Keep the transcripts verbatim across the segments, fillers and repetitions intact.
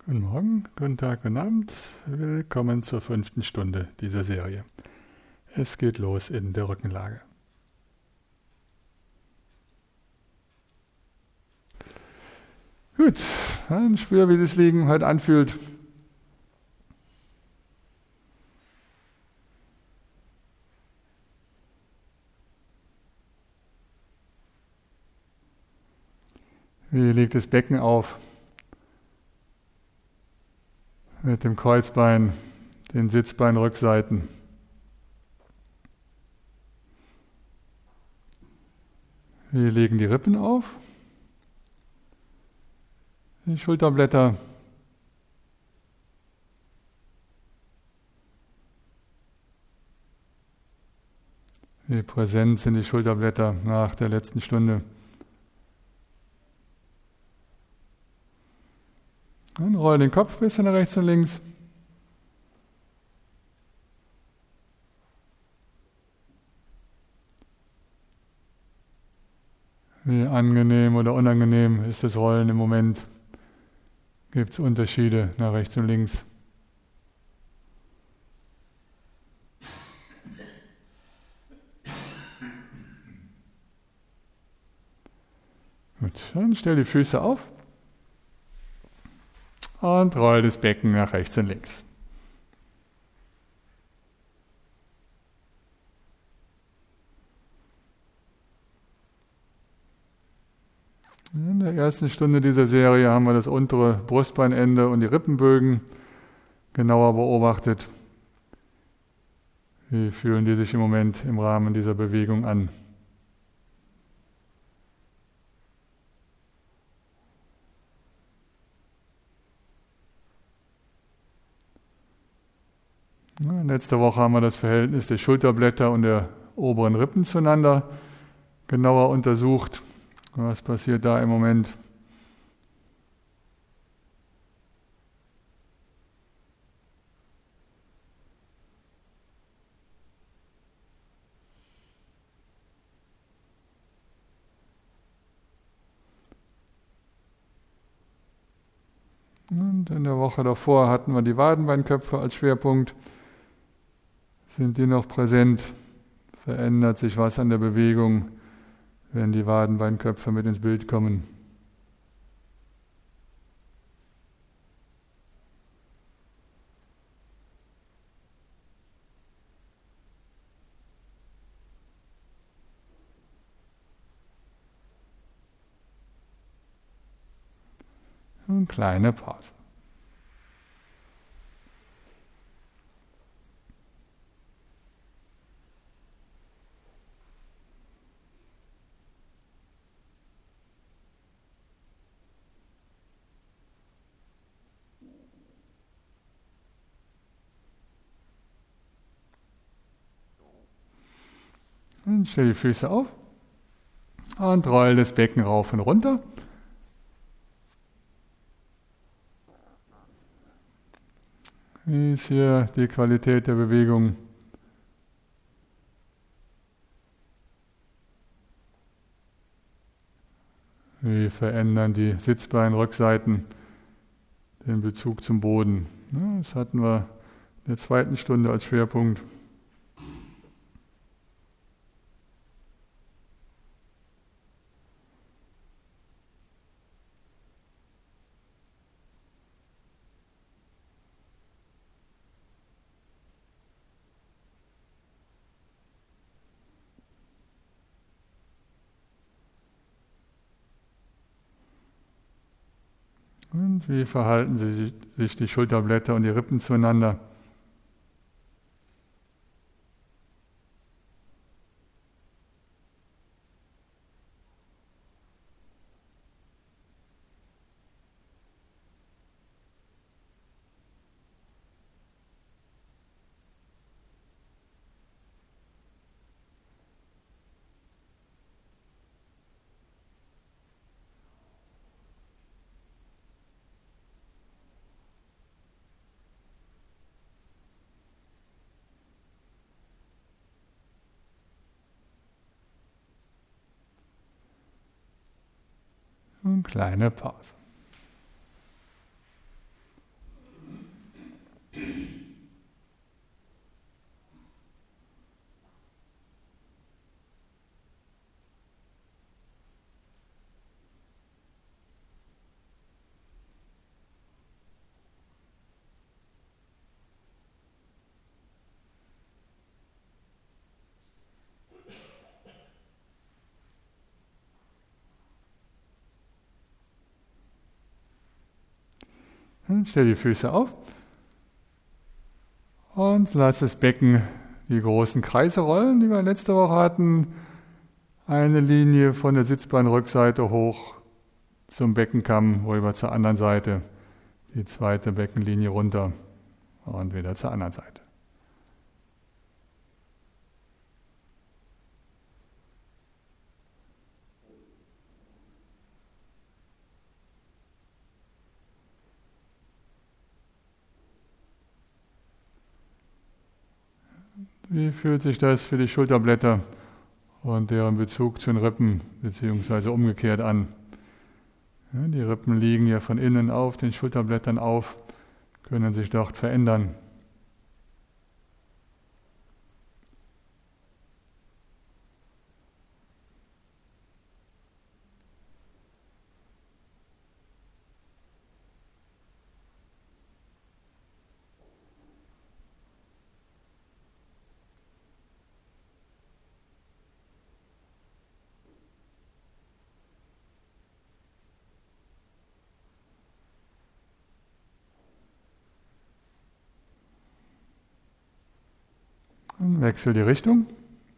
Guten Morgen, guten Tag, guten Abend. Willkommen zur fünften Stunde dieser Serie. Es geht los in der Rückenlage. Gut, dann spür, wie das Liegen heute anfühlt. Wie liegt das Becken auf? Mit dem Kreuzbein, den Sitzbeinrückseiten. Wie liegen die Rippen auf? Die Schulterblätter. Wie präsent sind die Schulterblätter nach der letzten Stunde? Dann roll den Kopf ein bisschen nach rechts und links. Wie angenehm oder unangenehm ist das Rollen im Moment? Gibt es Unterschiede nach rechts und links? Gut, dann stell die Füße auf und roll das Becken nach rechts und links. In der ersten Stunde dieser Serie haben wir das untere Brustbeinende und die Rippenbögen genauer beobachtet. Wie fühlen die sich im Moment im Rahmen dieser Bewegung an? Ja, letzte Woche haben wir das Verhältnis der Schulterblätter und der oberen Rippen zueinander genauer untersucht. Was passiert da im Moment? Und in der Woche davor hatten wir die Wadenbeinköpfe als Schwerpunkt. Sind die noch präsent? Verändert sich was an der Bewegung, wenn die Wadenbeinköpfe mit ins Bild kommen? Eine kleine Pause. Und stell die Füße auf und roll das Becken rauf und runter. Wie ist hier die Qualität der Bewegung? Wie verändern die Sitzbeinrückseiten den Bezug zum Boden? Das hatten wir in der zweiten Stunde als Schwerpunkt. Und wie verhalten sich die Schulterblätter und die Rippen zueinander? Eine kleine Pause. Stell die Füße auf und lass das Becken die großen Kreise rollen, die wir letzte Woche hatten. Eine Linie von der Sitzbeinrückseite hoch zum Beckenkamm, rüber zur anderen Seite. Die zweite Beckenlinie runter und wieder zur anderen Seite. Wie fühlt sich das für die Schulterblätter und deren Bezug zu den Rippen, beziehungsweise umgekehrt an? Ja, die Rippen liegen ja von innen auf den Schulterblättern auf, können sich dort verändern. Und wechsel die Richtung.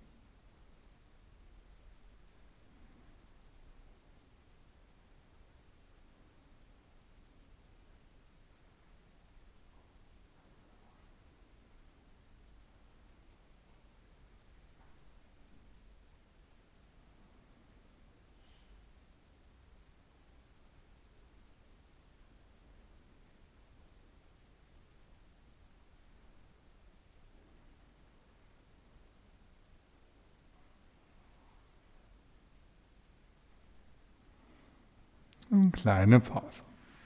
Eine kleine Pause.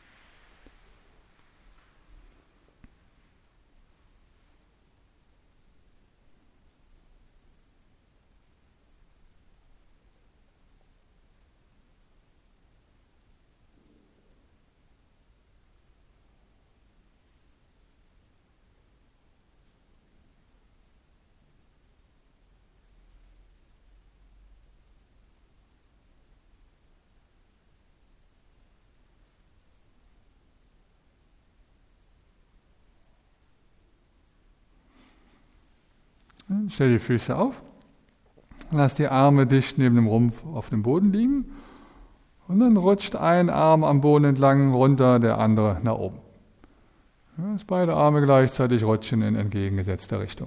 Stell die Füße auf, lass die Arme dicht neben dem Rumpf auf dem Boden liegen und dann rutscht ein Arm am Boden entlang runter, der andere nach oben. Ja, dass beide Arme gleichzeitig rutschen in entgegengesetzter Richtung.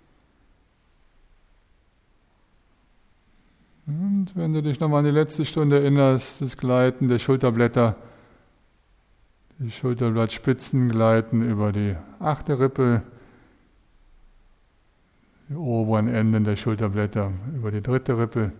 Und wenn du dich nochmal an die letzte Stunde erinnerst, das Gleiten der Schulterblätter, die Schulterblattspitzen gleiten über die achte Rippe, die oberen Enden der Schulterblätter über die dritte Rippe.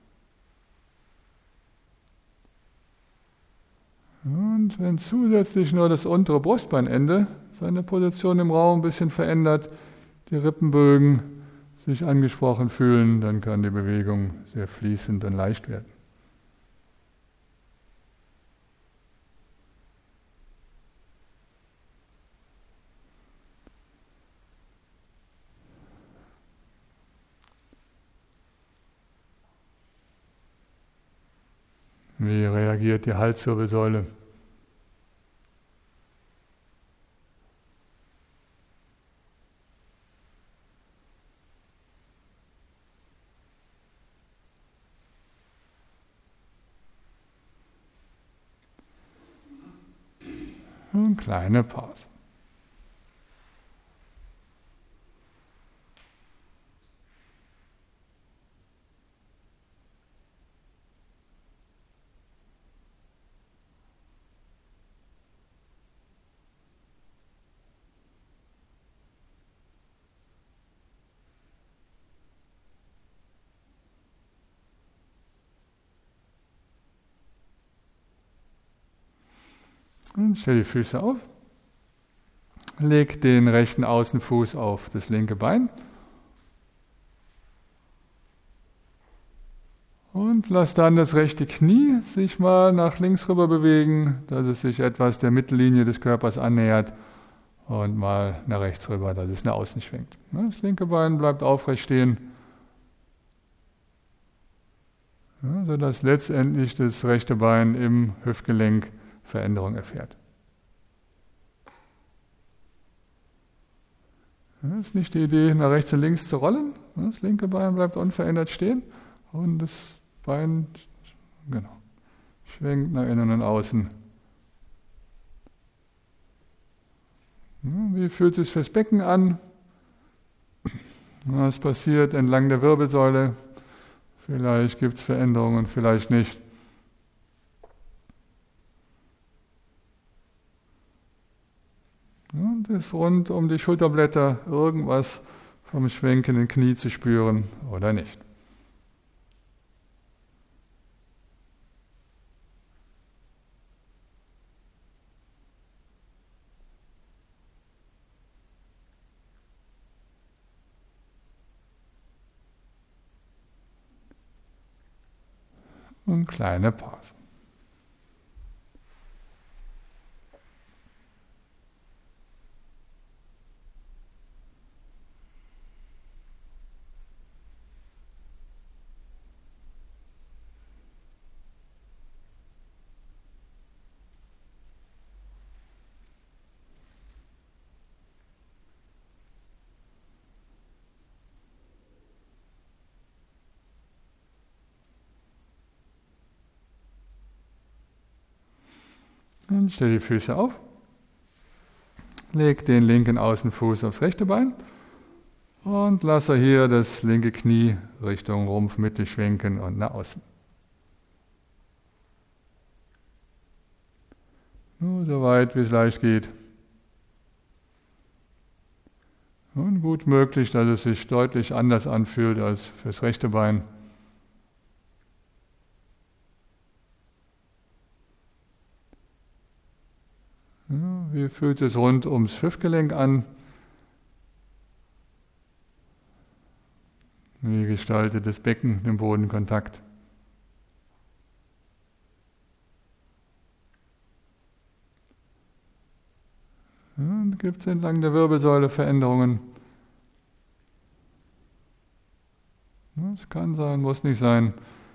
Und wenn zusätzlich nur das untere Brustbeinende seine Position im Raum ein bisschen verändert, die Rippenbögen sich angesprochen fühlen, dann kann die Bewegung sehr fließend und leicht werden. Wie reagiert die Halswirbelsäule? Eine kleine Pause. Und stell die Füße auf. Leg den rechten Außenfuß auf das linke Bein. Und lass dann das rechte Knie sich mal nach links rüber bewegen, dass es sich etwas der Mittellinie des Körpers annähert. Und mal nach rechts rüber, dass es nach außen schwenkt. Das linke Bein bleibt aufrecht stehen, sodass letztendlich das rechte Bein im Hüftgelenk Veränderung erfährt. Das ist nicht die Idee, nach rechts und links zu rollen. Das linke Bein bleibt unverändert stehen und das Bein genau, schwenkt nach innen und außen. Wie fühlt es sich fürs Becken an? Was passiert entlang der Wirbelsäule? Vielleicht gibt es Veränderungen, vielleicht nicht. Und ist rund um die Schulterblätter irgendwas vom schwenkenden Knie zu spüren oder nicht. Und kleine Pause. Dann stell die Füße auf, leg den linken Außenfuß aufs rechte Bein und lasse hier das linke Knie Richtung Rumpfmitte schwenken und nach außen. Nur so weit, wie es leicht geht. Und gut möglich, dass es sich deutlich anders anfühlt als fürs rechte Bein. Wie fühlt es rund ums Hüftgelenk an? Wie gestaltet das Becken den Bodenkontakt? Und gibt es entlang der Wirbelsäule Veränderungen? Das kann sein, muss nicht sein.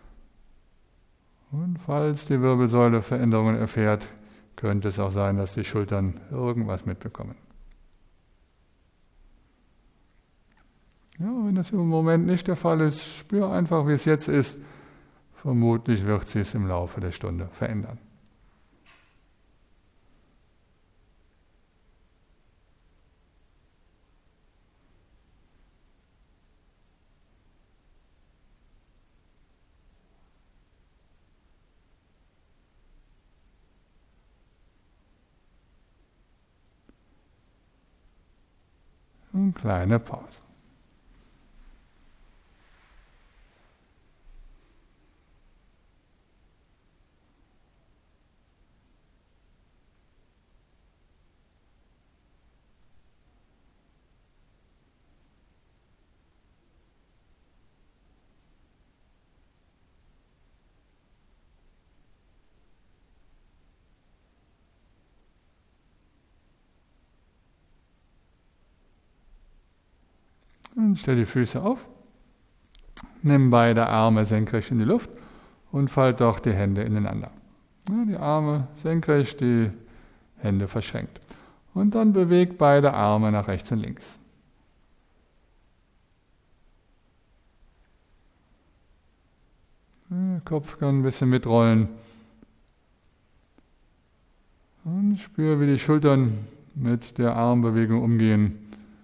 Und falls die Wirbelsäule Veränderungen erfährt, könnte es auch sein, dass die Schultern irgendwas mitbekommen. Ja, wenn das im Moment nicht der Fall ist, spür einfach, wie es jetzt ist. Vermutlich wird sich es im Laufe der Stunde verändern. Eine kleine Pause. Und stell die Füße auf, nimm beide Arme senkrecht in die Luft und falt doch die Hände ineinander. Ja, die Arme senkrecht, die Hände verschränkt. Und dann beweg beide Arme nach rechts und links. Der Kopf kann ein bisschen mitrollen. Und spür, wie die Schultern mit der Armbewegung umgehen.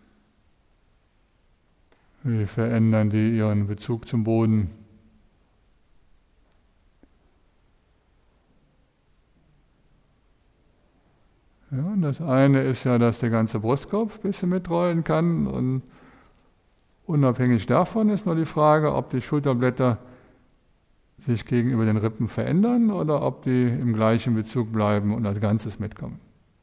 Wie verändern die ihren Bezug zum Boden? Ja, und das eine ist ja, dass der ganze Brustkorb ein bisschen mitrollen kann und unabhängig davon ist nur die Frage, ob die Schulterblätter sich gegenüber den Rippen verändern oder ob die im gleichen Bezug bleiben und als Ganzes mitkommen.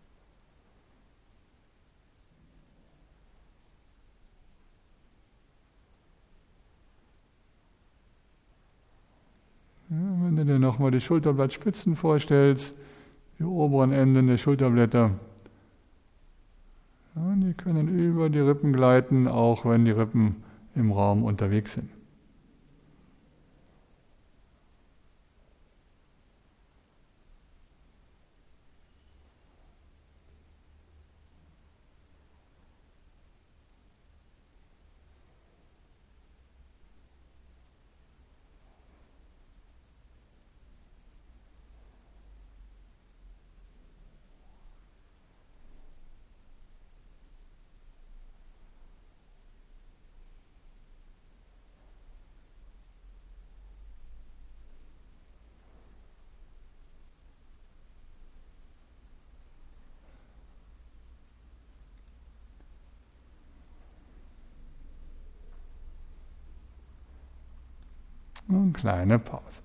Ja, wenn du dir nochmal die Schulterblattspitzen vorstellst, die oberen Enden der Schulterblätter, ja, die können über die Rippen gleiten, auch wenn die Rippen im Raum unterwegs sind. Und kleine Pause.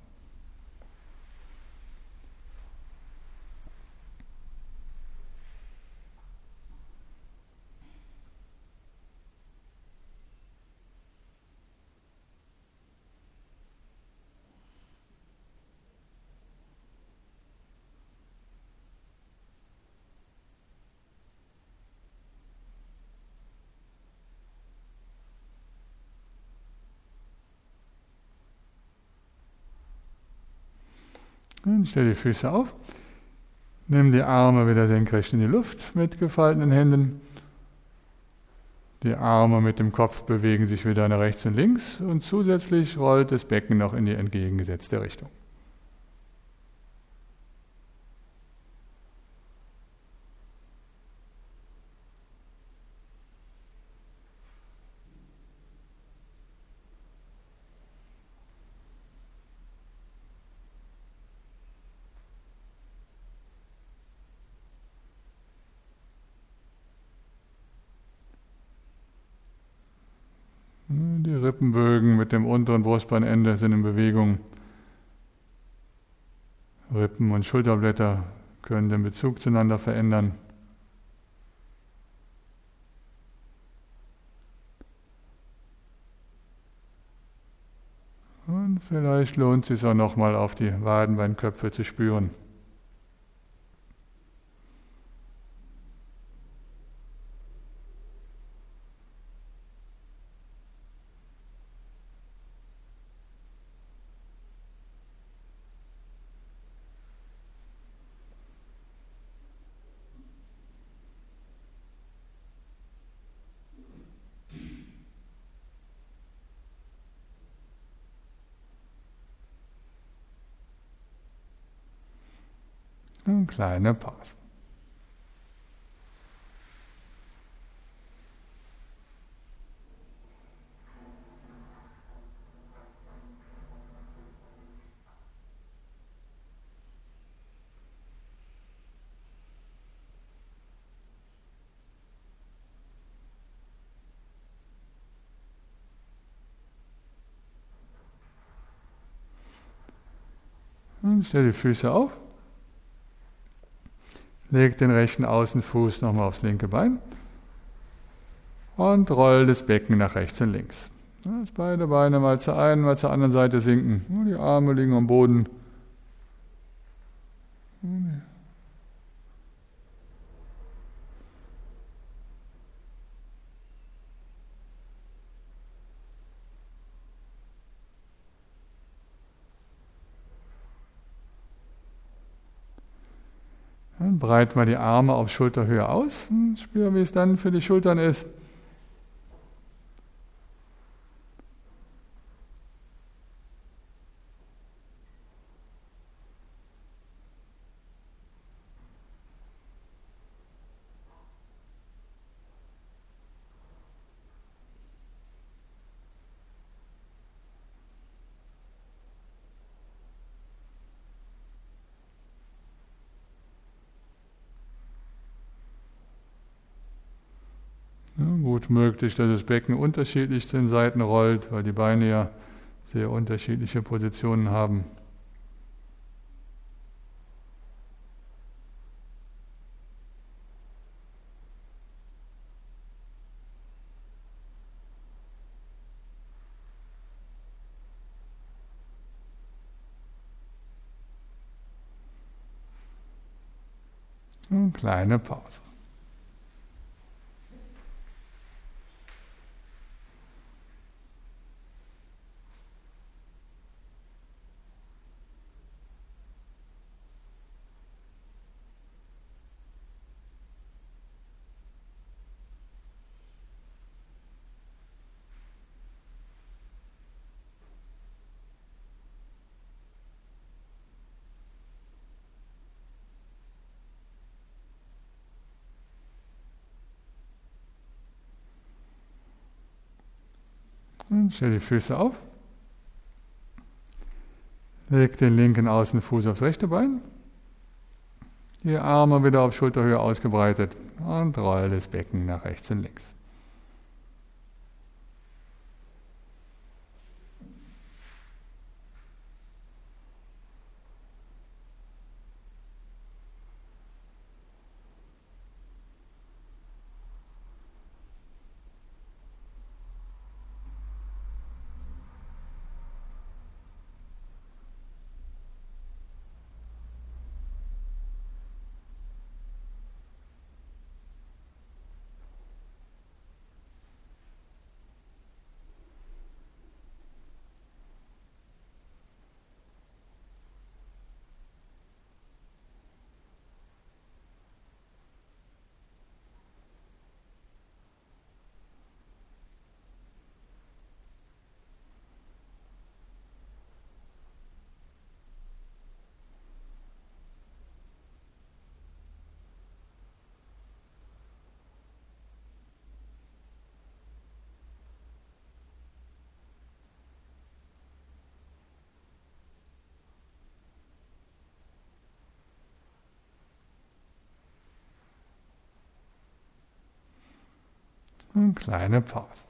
Und stell die Füße auf, nimm die Arme wieder senkrecht in die Luft mit gefalteten Händen. Die Arme mit dem Kopf bewegen sich wieder nach rechts und links und zusätzlich rollt das Becken noch in die entgegengesetzte Richtung. Die Rippenbögen mit dem unteren Brustbeinende sind in Bewegung. Rippen und Schulterblätter können den Bezug zueinander verändern. Und vielleicht lohnt es sich auch nochmal auf die Wadenbeinköpfe zu spüren. Eine kleine Pause. Und stell die Füße auf. Leg den rechten Außenfuß nochmal aufs linke Bein und roll das Becken nach rechts und links. Dass beide Beine mal zur einen, mal zur anderen Seite sinken. Die Arme liegen am Boden. Dann breit mal die Arme auf Schulterhöhe aus und spür, wie es dann für die Schultern ist. Ja, gut möglich, dass das Becken unterschiedlich zu den Seiten rollt, weil die Beine ja sehr unterschiedliche Positionen haben. Eine kleine Pause. Und stell die Füße auf. Leg den linken Außenfuß aufs rechte Bein. Die Arme wieder auf Schulterhöhe ausgebreitet und roll das Becken nach rechts und links. Eine kleine Pause.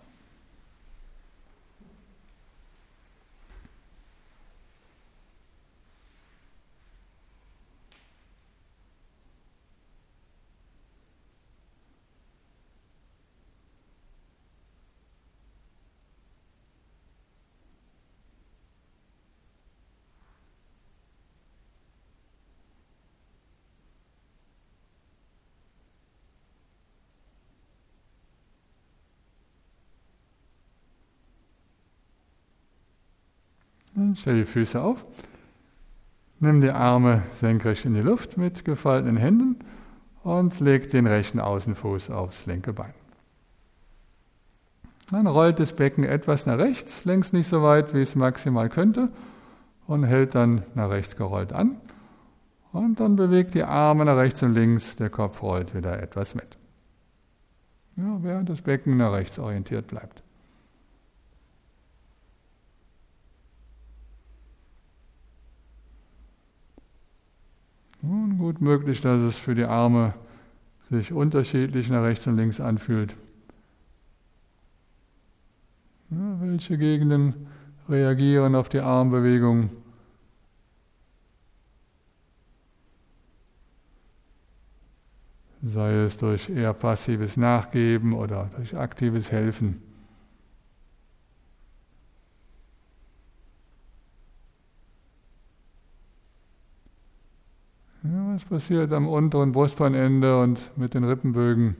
Dann stell die Füße auf, nimm die Arme senkrecht in die Luft mit gefalteten Händen und leg den rechten Außenfuß aufs linke Bein. Dann rollt das Becken etwas nach rechts, längst nicht so weit, wie es maximal könnte, und hält dann nach rechts gerollt an. Und dann bewegt die Arme nach rechts und links, der Kopf rollt wieder etwas mit. Ja, während das Becken nach rechts orientiert bleibt. Und gut möglich, dass es für die Arme sich unterschiedlich nach rechts und links anfühlt. Ja, welche Gegenden reagieren auf die Armbewegung? Sei es durch eher passives Nachgeben oder durch aktives Helfen. Ja, was passiert am unteren Brustbeinende und mit den Rippenbögen?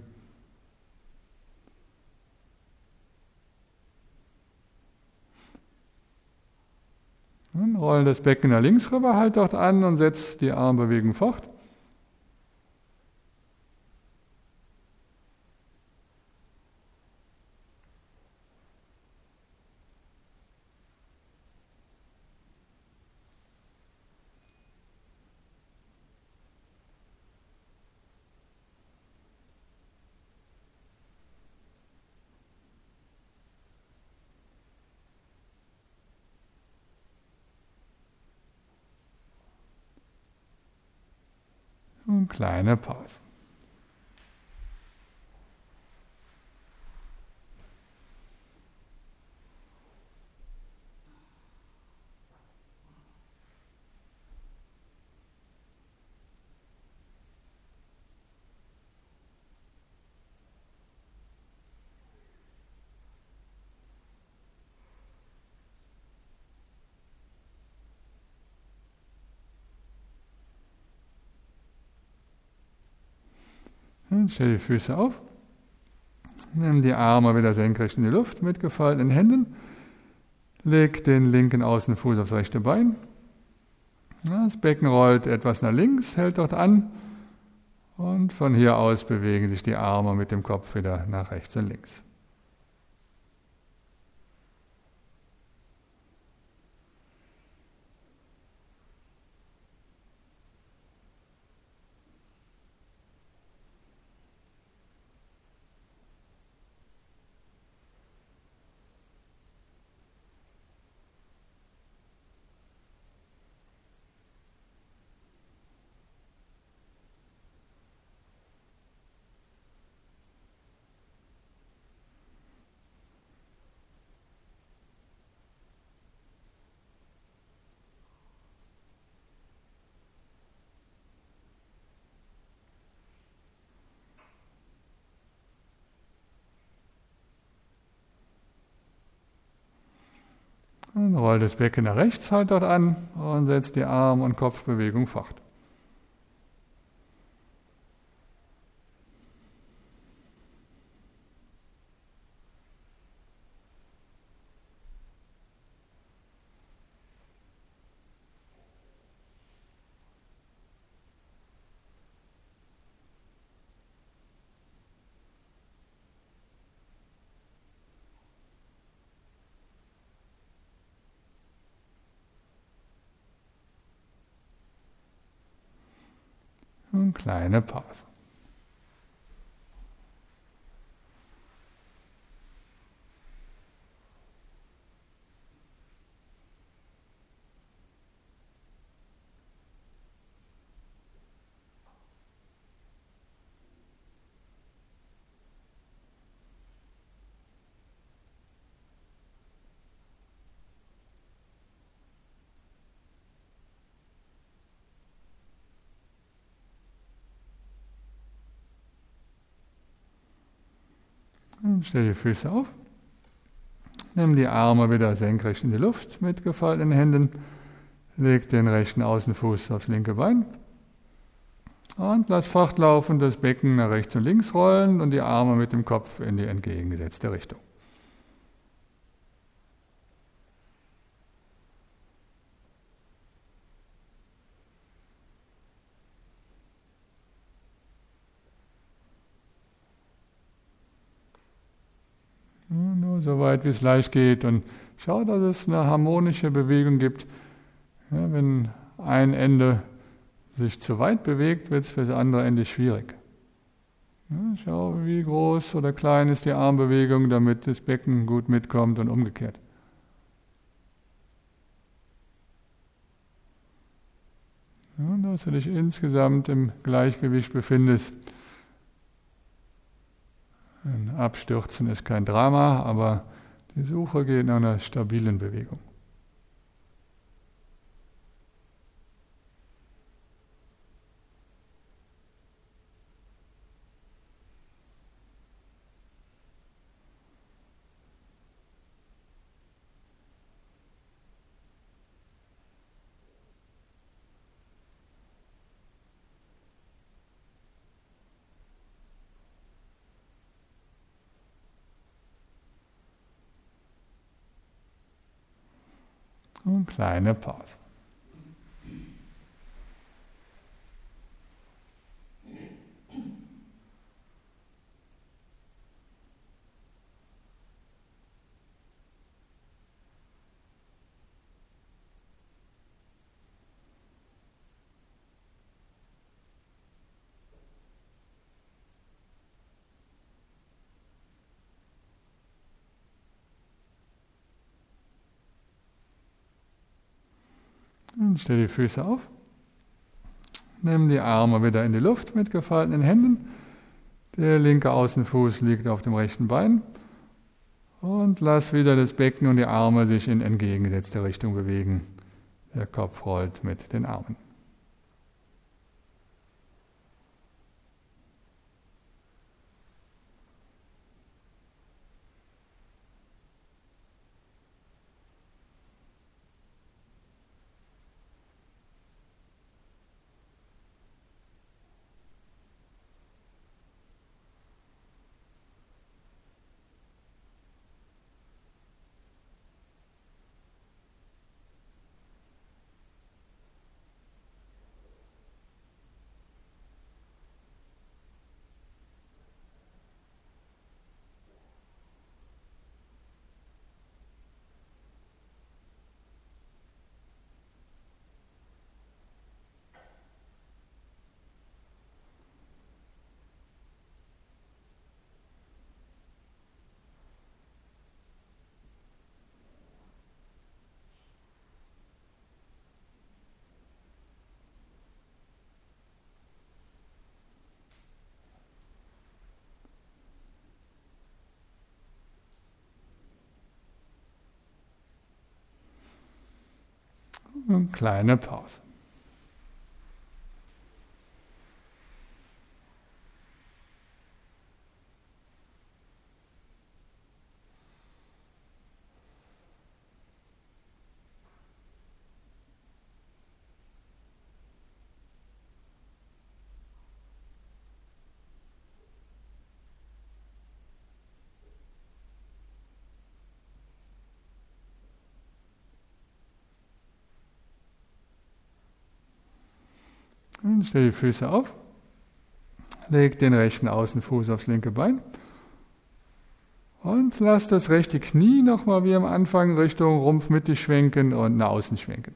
Dann rollen das Becken nach links rüber, halt dort an und setzt die Armbewegung fort. Und kleine Pause. Stell die Füße auf, nimm die Arme wieder senkrecht in die Luft mit gefalteten Händen, leg den linken Außenfuß aufs rechte Bein, das Becken rollt etwas nach links, hält dort an und von hier aus bewegen sich die Arme mit dem Kopf wieder nach rechts und links. Dann roll das Becken nach rechts, halt dort an und setzt die Arm- und Kopfbewegung fort. Und kleine Pause. Stell die Füße auf. Nimm die Arme wieder senkrecht in die Luft mit gefalteten Händen. Leg den rechten Außenfuß aufs linke Bein. Und lass fortlaufend das Becken nach rechts und links rollen und die Arme mit dem Kopf in die entgegengesetzte Richtung. Nur so weit, wie es leicht geht, und schau, dass es eine harmonische Bewegung gibt. Ja, wenn ein Ende sich zu weit bewegt, wird es für das andere Ende schwierig. Ja, schau, wie groß oder klein ist die Armbewegung, damit das Becken gut mitkommt und umgekehrt. Ja, dass du dich insgesamt im Gleichgewicht befindest. Ein Abstürzen ist kein Drama, aber die Suche geht nach einer stabilen Bewegung. Und kleine Pause. Und stell die Füße auf. Nimm die Arme wieder in die Luft mit gefalteten Händen. Der linke Außenfuß liegt auf dem rechten Bein. Und lass wieder das Becken und die Arme sich in entgegengesetzte Richtung bewegen. Der Kopf rollt mit den Armen. Eine kleine Pause. Und stell die Füße auf. Leg den rechten Außenfuß aufs linke Bein. Und lass das rechte Knie nochmal wie am Anfang Richtung Rumpfmitte schwenken und nach außen schwenken.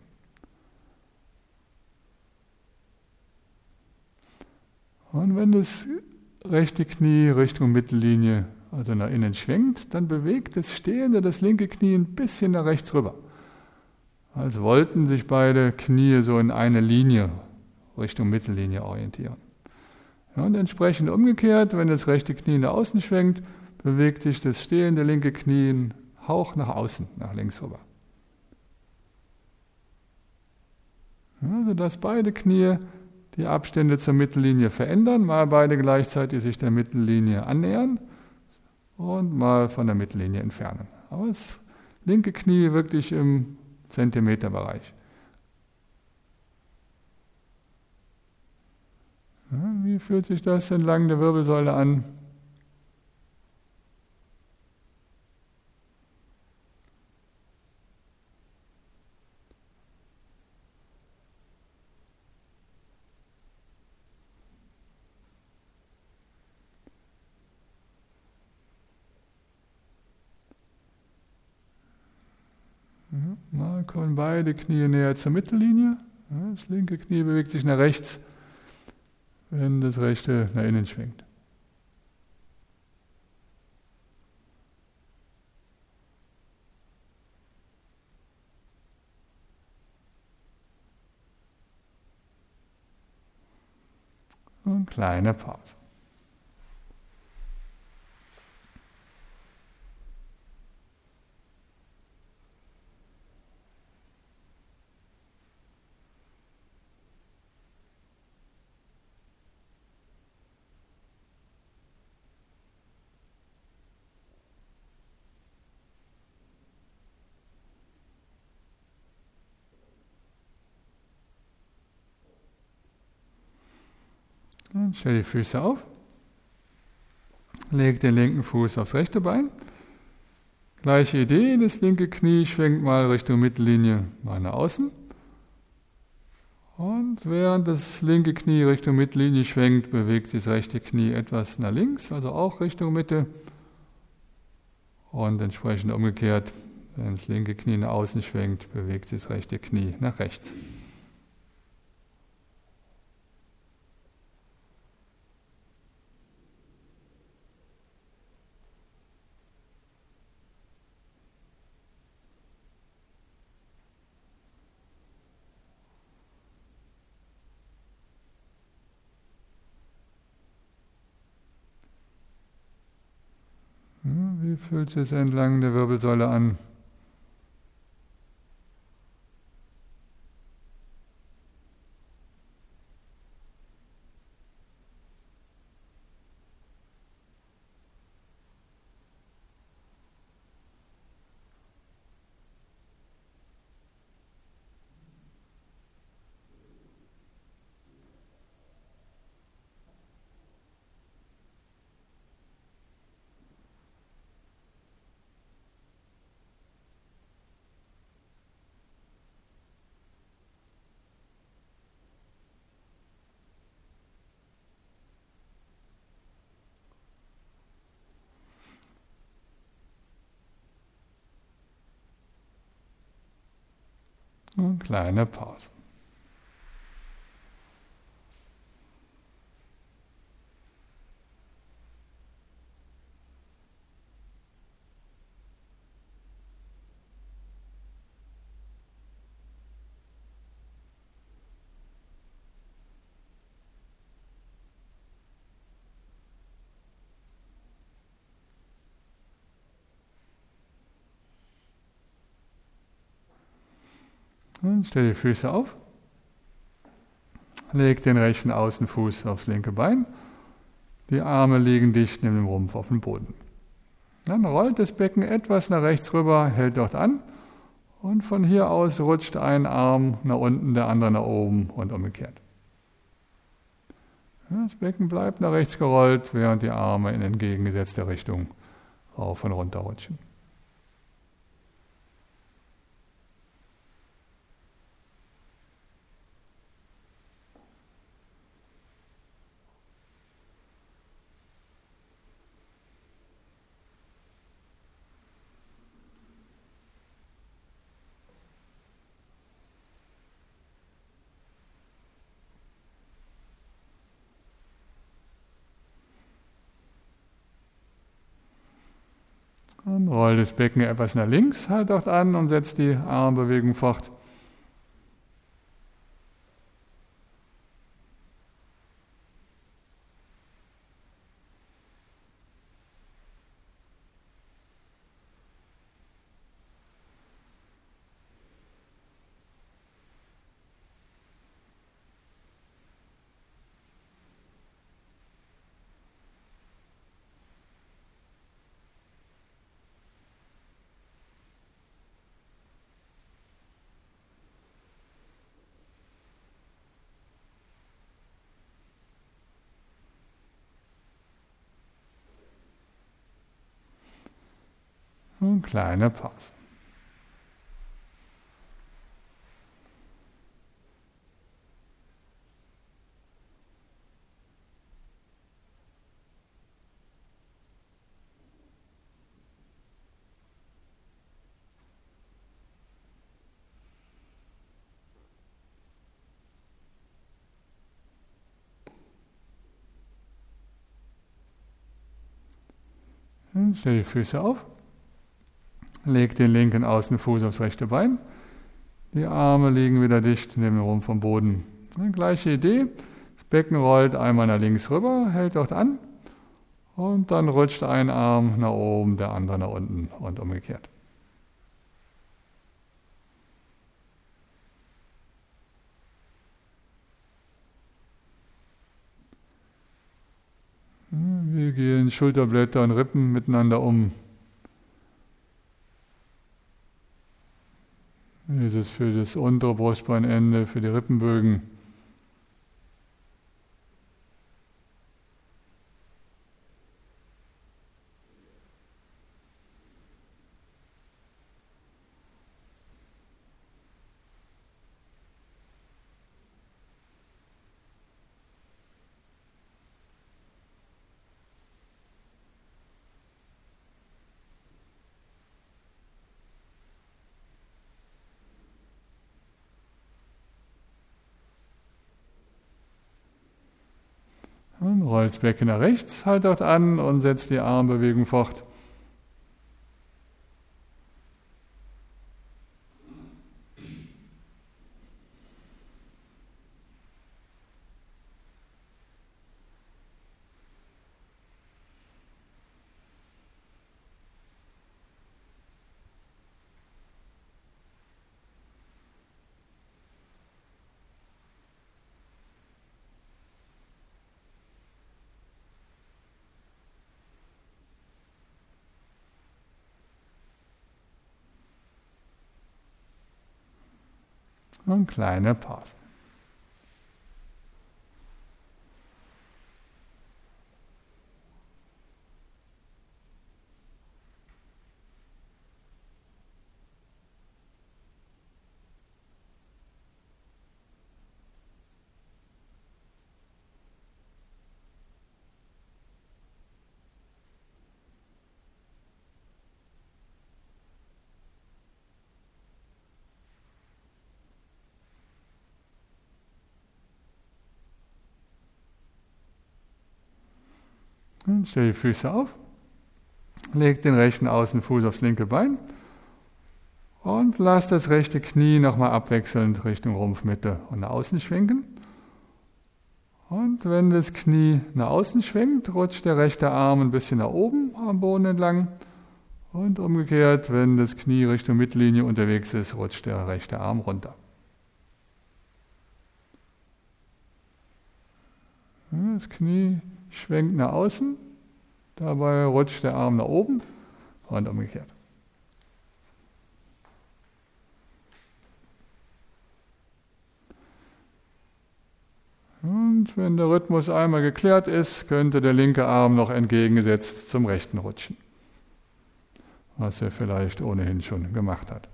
Und wenn das rechte Knie Richtung Mittellinie, also nach innen schwenkt, dann bewegt das stehende, das linke Knie ein bisschen nach rechts rüber. Als wollten sich beide Knie so in eine Linie Richtung Mittellinie orientieren. Ja, und entsprechend umgekehrt, wenn das rechte Knie nach außen schwenkt, bewegt sich das stehende linke Knie einen Hauch nach außen, nach links rüber. Ja, sodass beide Knie die Abstände zur Mittellinie verändern, mal beide gleichzeitig sich der Mittellinie annähern und mal von der Mittellinie entfernen. Aber das linke Knie wirklich im Zentimeterbereich. Ja, wie fühlt sich das entlang der Wirbelsäule an? Mal kommen beide Knie näher zur Mittellinie. Das linke Knie bewegt sich nach rechts, wenn das rechte nach innen schwingt. Und kleine Pause. Dann stell die Füße auf. Leg den linken Fuß aufs rechte Bein. Gleiche Idee, das linke Knie schwenkt mal Richtung Mittellinie, mal nach außen. Und während das linke Knie Richtung Mittellinie schwenkt, bewegt sich das rechte Knie etwas nach links, also auch Richtung Mitte. Und entsprechend umgekehrt, wenn das linke Knie nach außen schwenkt, bewegt sich das rechte Knie nach rechts. Wie fühlt sich es entlang der Wirbelsäule an? Und kleine Pause. Und stell die Füße auf. Leg den rechten Außenfuß aufs linke Bein. Die Arme liegen dicht neben dem Rumpf auf dem Boden. Dann rollt das Becken etwas nach rechts rüber, hält dort an. Und von hier aus rutscht ein Arm nach unten, der andere nach oben und umgekehrt. Das Becken bleibt nach rechts gerollt, während die Arme in entgegengesetzter Richtung rauf und runter rutschen. Und roll das Becken etwas nach links, halt dort an und setz die Armbewegung fort. Eine kleine Pause. Stell die Füße auf, leg den linken Außenfuß aufs rechte Bein, die Arme liegen wieder dicht neben dem Rumpf vom Boden. Eine gleiche Idee, das Becken rollt einmal nach links rüber, hält dort an und dann rutscht ein Arm nach oben, der andere nach unten und umgekehrt. Wir gehen Schulterblätter und Rippen miteinander um. Dieses für das untere Brustbeinende, für die Rippenbögen. Und rollt das Becken nach rechts, halt dort an und setzt die Armbewegung fort. Und kleine Pause. Und stell die Füße auf, leg den rechten Außenfuß aufs linke Bein und lass das rechte Knie nochmal abwechselnd Richtung Rumpfmitte und nach außen schwenken. Und wenn das Knie nach außen schwenkt, rutscht der rechte Arm ein bisschen nach oben am Boden entlang. Und umgekehrt, wenn das Knie Richtung Mittellinie unterwegs ist, rutscht der rechte Arm runter. Das Knie schwenkt nach außen, dabei rutscht der Arm nach oben und umgekehrt. Und wenn der Rhythmus einmal geklärt ist, könnte der linke Arm noch entgegengesetzt zum rechten rutschen, was er vielleicht ohnehin schon gemacht hat.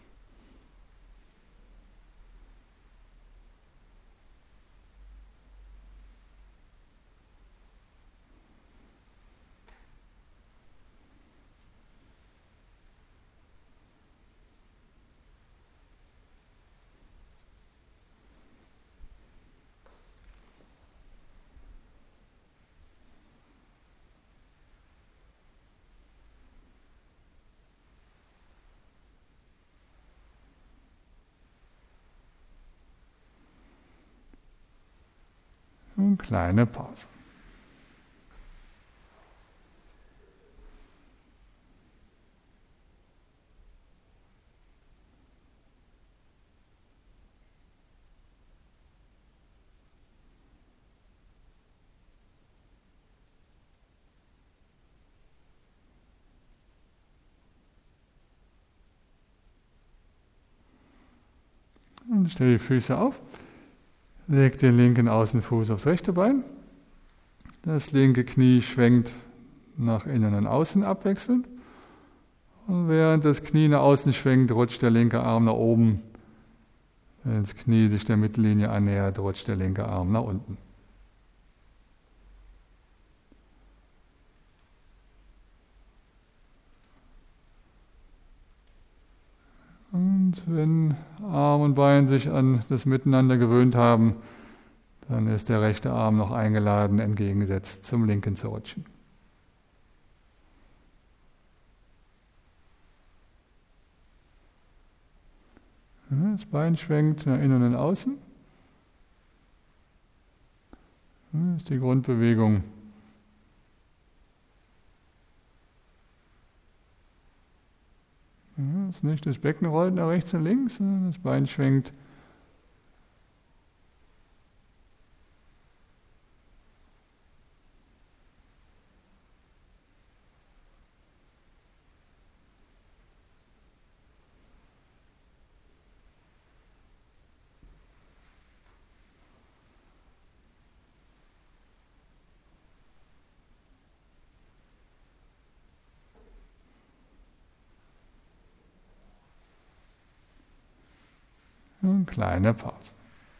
Und kleine Pause. Und stell die Füße auf. Leg den linken Außenfuß aufs rechte Bein. Das linke Knie schwenkt nach innen und außen abwechselnd. Und während das Knie nach außen schwenkt, rutscht der linke Arm nach oben. Wenn das Knie sich der Mittellinie annähert, rutscht der linke Arm nach unten. Und wenn Arm und Bein sich an das Miteinander gewöhnt haben, dann ist der rechte Arm noch eingeladen, entgegengesetzt zum linken zu rutschen. Das Bein schwenkt nach innen und außen. Das ist die Grundbewegung. Das ist nicht das Becken rollt nach rechts und links, sondern das Bein schwenkt. Eine kleine Pause.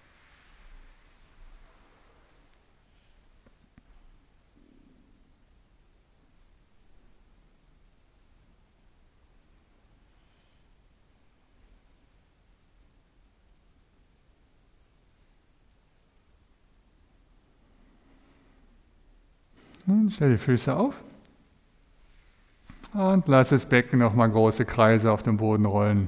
Und stell die Füße auf und lass das Becken nochmal große Kreise auf dem Boden rollen.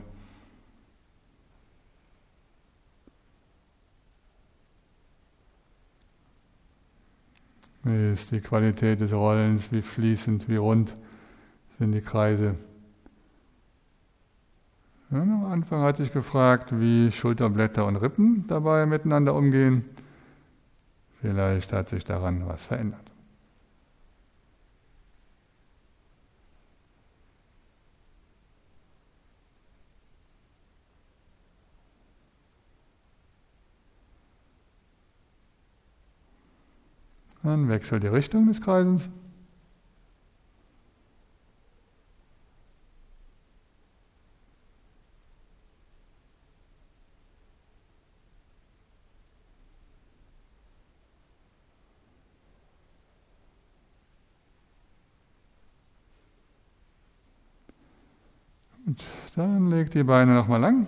Wie ist die Qualität des Rollens, wie fließend, wie rund sind die Kreise. Ja, am Anfang hatte ich gefragt, wie Schulterblätter und Rippen dabei miteinander umgehen. Vielleicht hat sich daran was verändert. Dann wechsel die Richtung des Kreises. Und dann leg die Beine nochmal lang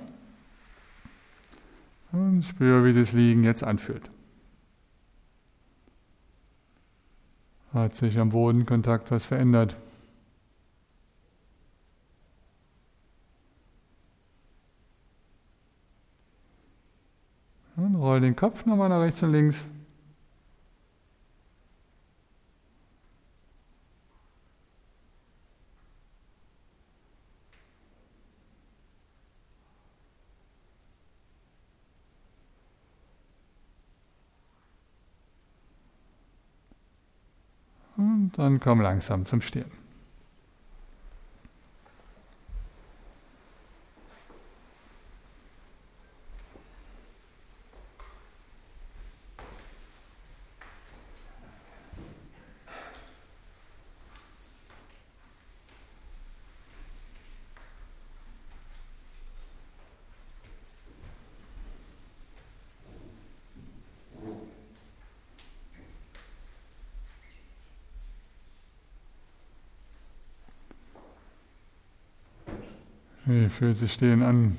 und spür, wie das Liegen jetzt anfühlt. Hat sich am Bodenkontakt was verändert? Und roll den Kopf nochmal nach rechts und links. Und dann komm langsam zum Stehen. Wie fühlt sich Stehen an?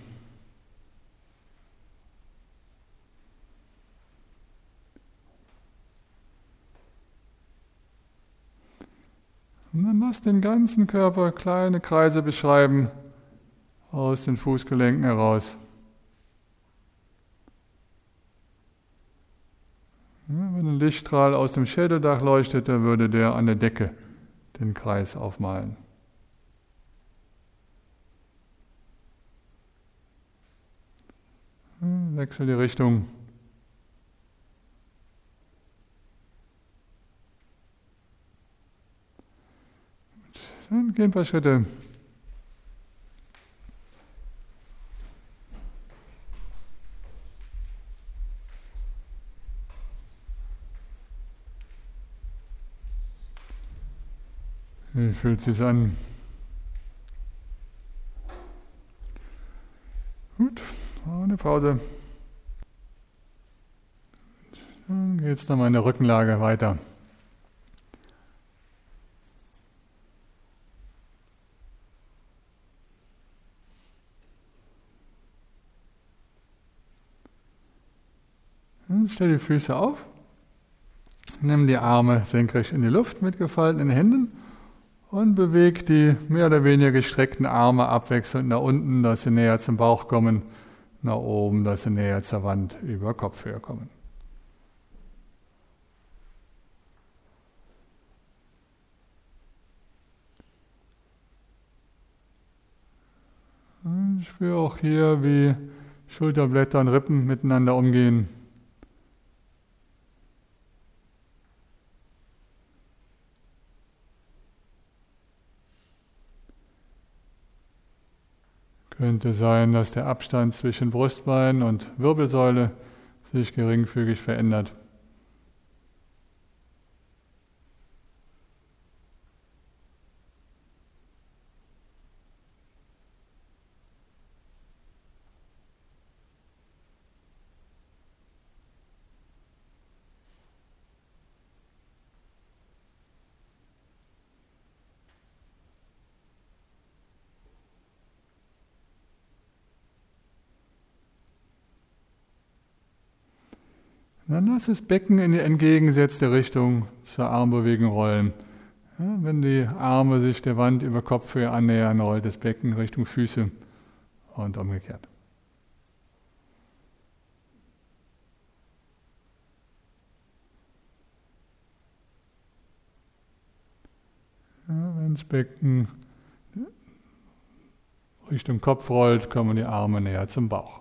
Und dann lass den ganzen Körper kleine Kreise beschreiben aus den Fußgelenken heraus. Ja, wenn ein Lichtstrahl aus dem Schädeldach leuchtet, dann würde der an der Decke den Kreis aufmalen. Wechsel die Richtung. Dann gehen ein paar Schritte. Wie fühlt es sich an? Eine Pause. Dann geht es nochmal in der Rückenlage weiter. Dann stell die Füße auf. Nimm die Arme senkrecht in die Luft mit gefalteten Händen und beweg die mehr oder weniger gestreckten Arme abwechselnd nach unten, dass sie näher zum Bauch kommen, nach oben, dass sie näher zur Wand über Kopfhöhe kommen. Und ich spüre auch hier, wie Schulterblätter und Rippen miteinander umgehen. Könnte sein, dass der Abstand zwischen Brustbein und Wirbelsäule sich geringfügig verändert. Dann lass das Becken in die entgegengesetzte Richtung zur Armbewegung rollen. Ja, wenn die Arme sich der Wand über Kopfhöhe annähern, rollt das Becken Richtung Füße und umgekehrt. Ja, wenn das Becken Richtung Kopf rollt, kommen die Arme näher zum Bauch.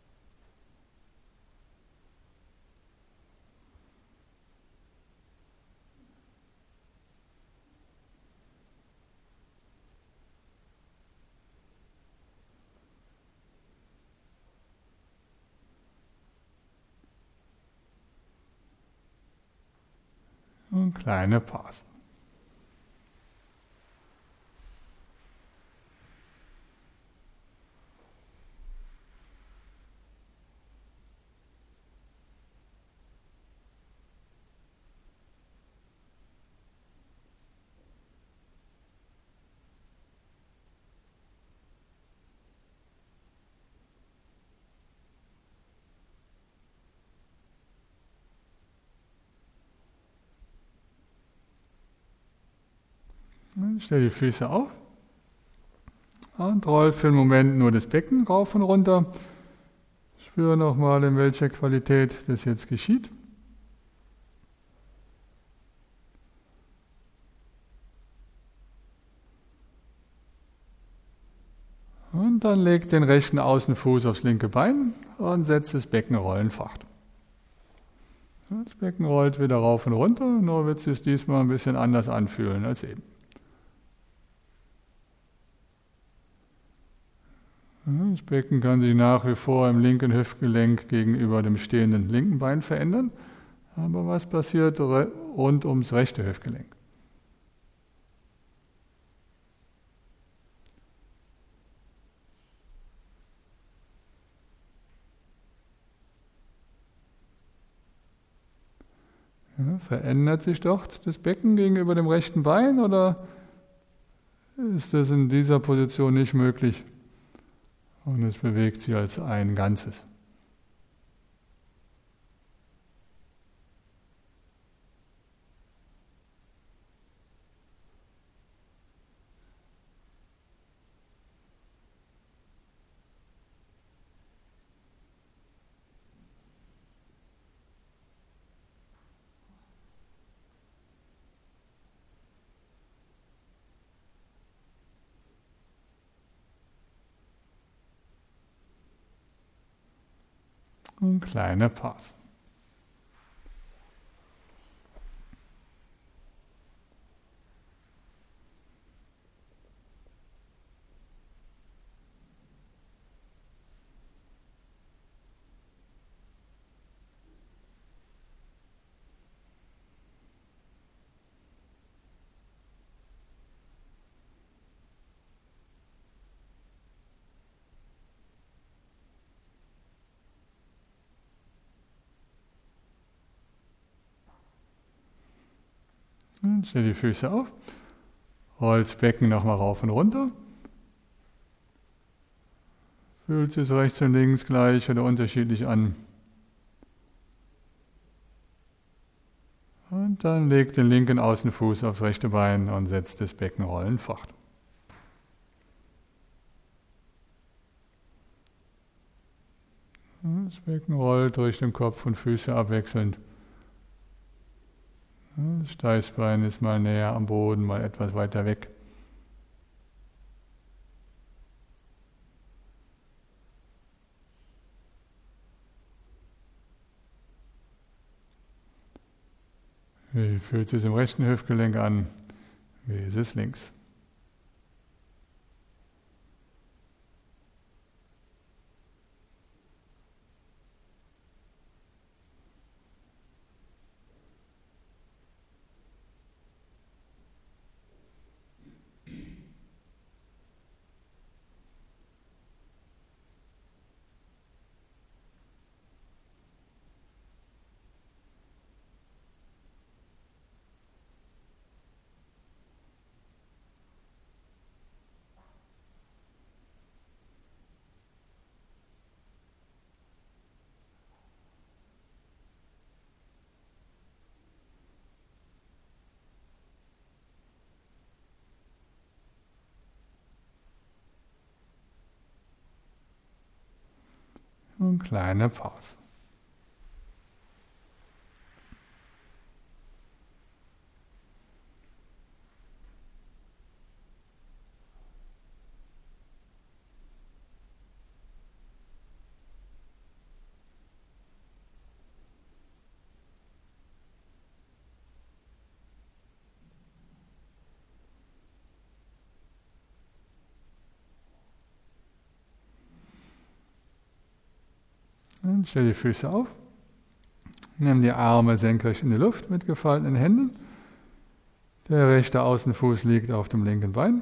Und kleine Pausen. Stell die Füße auf und roll für einen Moment nur das Becken rauf und runter. Spüre nochmal, in welcher Qualität das jetzt geschieht. Und dann leg den rechten Außenfuß aufs linke Bein und setz das Beckenrollen fort. Das Becken rollt wieder rauf und runter, nur wird es sich diesmal ein bisschen anders anfühlen als eben. Das Becken kann sich nach wie vor im linken Hüftgelenk gegenüber dem stehenden linken Bein verändern, aber was passiert rund ums rechte Hüftgelenk? Ja, verändert sich dort das Becken gegenüber dem rechten Bein oder ist das in dieser Position nicht möglich? Und es bewegt sich als ein Ganzes. Und kleine Pause. Und stell die Füße auf, roll das Becken nochmal rauf und runter. Fühlt sich rechts und links gleich oder unterschiedlich an. Und dann leg den linken Außenfuß aufs rechte Bein und setzt das Beckenrollen fort. Das Becken rollt durch den Kopf und Füße abwechselnd. Das Steißbein ist mal näher am Boden, mal etwas weiter weg. Wie fühlt es im rechten Hüftgelenk an? Wie ist es links? Und kleine Pause. Und stell die Füße auf. Nimm die Arme senkrecht in die Luft mit gefalteten Händen. Der rechte Außenfuß liegt auf dem linken Bein.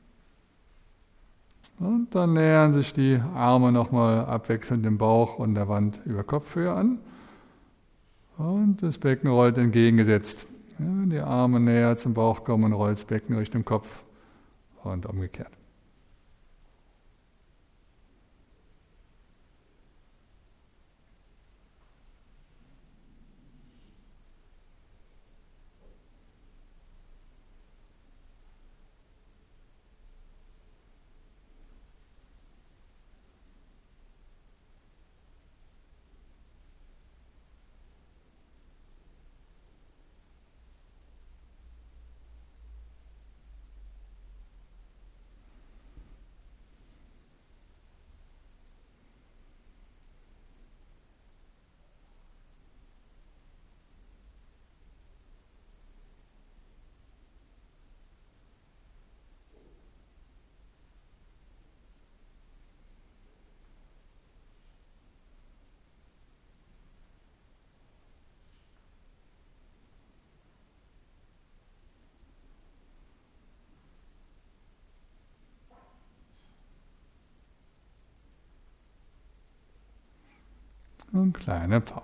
Und dann nähern sich die Arme nochmal abwechselnd dem Bauch und der Wand über Kopfhöhe an. Und das Becken rollt entgegengesetzt. Ja, wenn die Arme näher zum Bauch kommen, rollt das Becken Richtung Kopf und umgekehrt. Und kleine Pause.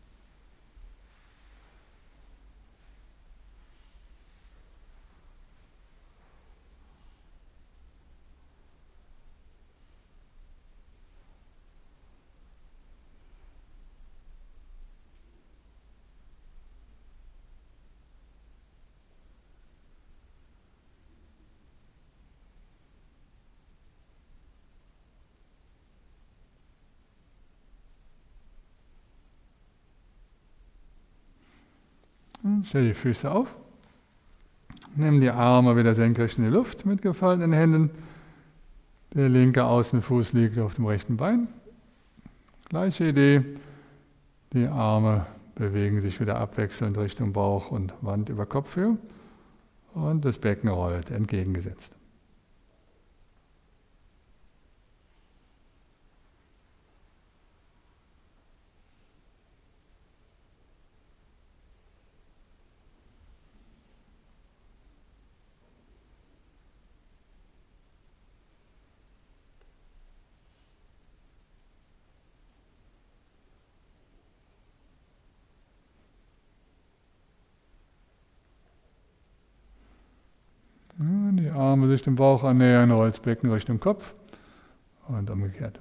Und stell die Füße auf. Nimm die Arme wieder senkrecht in die Luft mit gefalteten Händen. Der linke Außenfuß liegt auf dem rechten Bein. Gleiche Idee. Die Arme bewegen sich wieder abwechselnd Richtung Bauch und Wand über Kopfhöhe. Und das Becken rollt entgegengesetzt. Arme sich dem Bauch annähern, rollt das Becken Richtung Kopf und umgekehrt.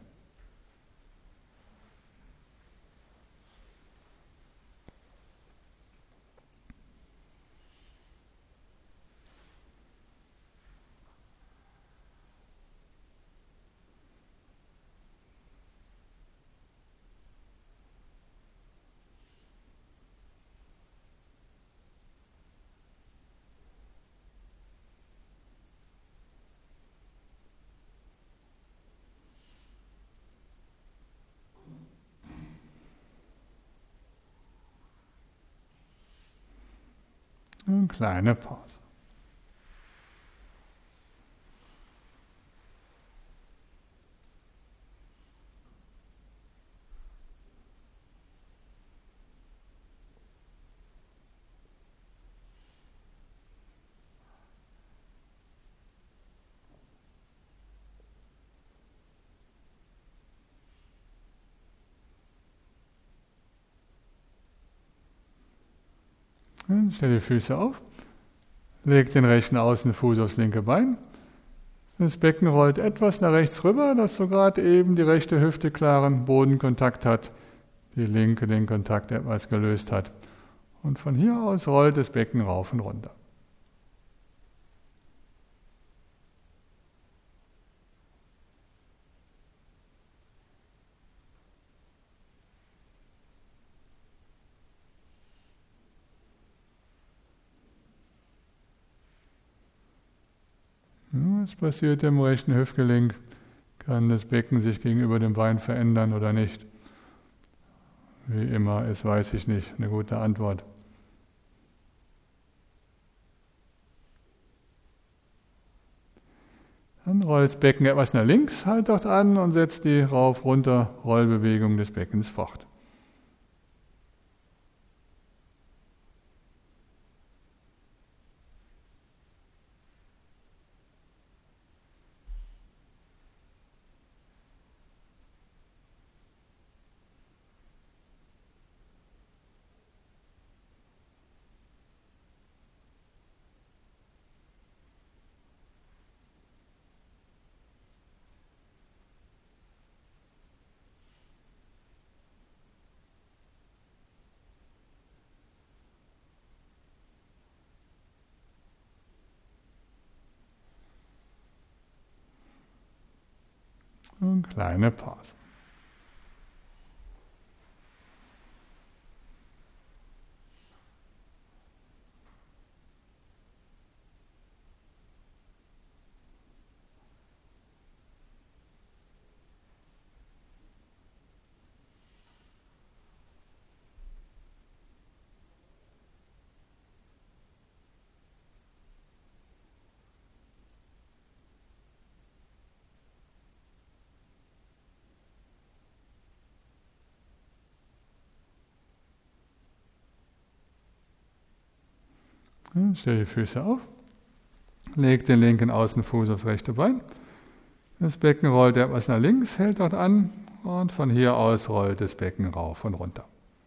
Eine kleine Pause. Stell die Füße auf, leg den rechten Außenfuß aufs linke Bein. Das Becken rollt etwas nach rechts rüber, dass so gerade eben die rechte Hüfte klaren Bodenkontakt hat, die linke den Kontakt etwas gelöst hat. Und von hier aus rollt das Becken rauf und runter. Was passiert im rechten Hüftgelenk? Kann das Becken sich gegenüber dem Bein verändern oder nicht? Wie immer ist, weiß ich nicht, eine gute Antwort. Dann rollt das Becken etwas nach links, halt dort an und setzt die Rauf-Runter-Rollbewegung des Beckens fort. Und kleine Pause. Stell die Füße auf, leg den linken Außenfuß aufs rechte Bein. Das Becken rollt etwas nach links, hält dort an und von hier aus rollt das Becken rauf und runter.